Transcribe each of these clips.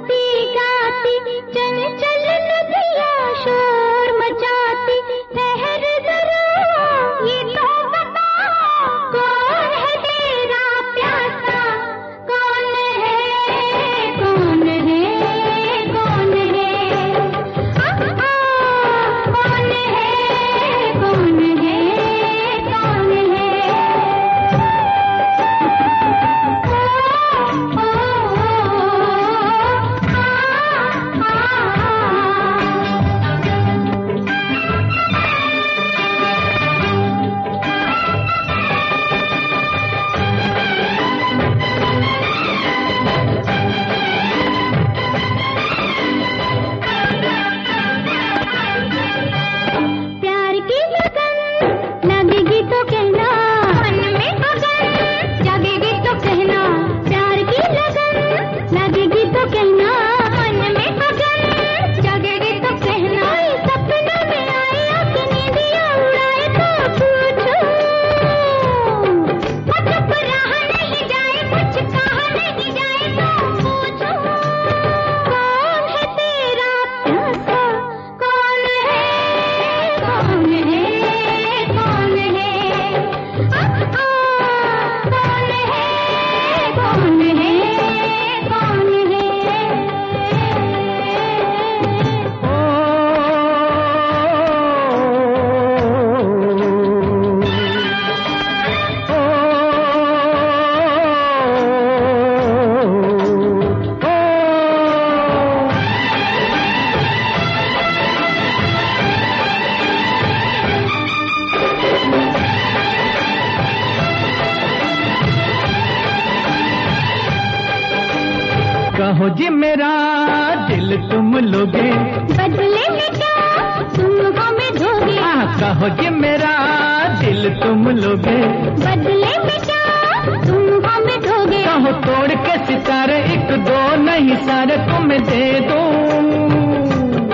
कहो जी मेरा दिल तुम लोगे, बदले में क्या तुम हमें दोगे। कहो जी मेरा दिल तुम लोगे, बदले में क्या तुम हमें दोगे। कहो तोड़ के सितारे एक दो नहीं सारे तुम्हें दे दूं,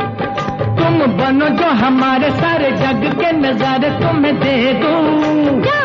तुम बनो जो हमारे सारे जग के नजारे तुम्हें दे दूं।